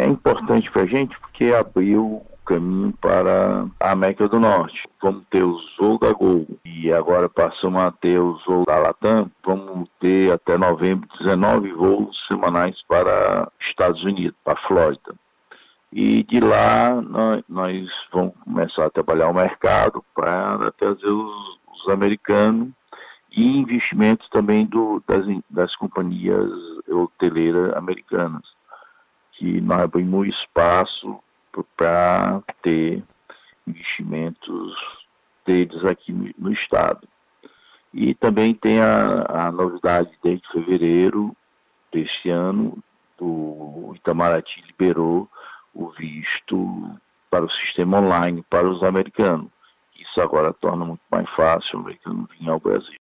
é importante para a gente porque abriu o caminho para a América do Norte. Vamos ter os voos da Gol e agora passamos a ter os voos da Latam. Vamos ter até novembro 19 voos semanais para Estados Unidos, para a Flórida. E de lá nós vamos começar a trabalhar o mercado para trazer os americanos e investimentos também das companhias hoteleiras americanas, que nós abrimos espaço para ter investimentos deles aqui no estado. E também tem a novidade desde fevereiro deste ano, o Itamaraty liberou o visto para o sistema online para os americanos. Isso agora torna muito mais fácil o americano vir ao Brasil.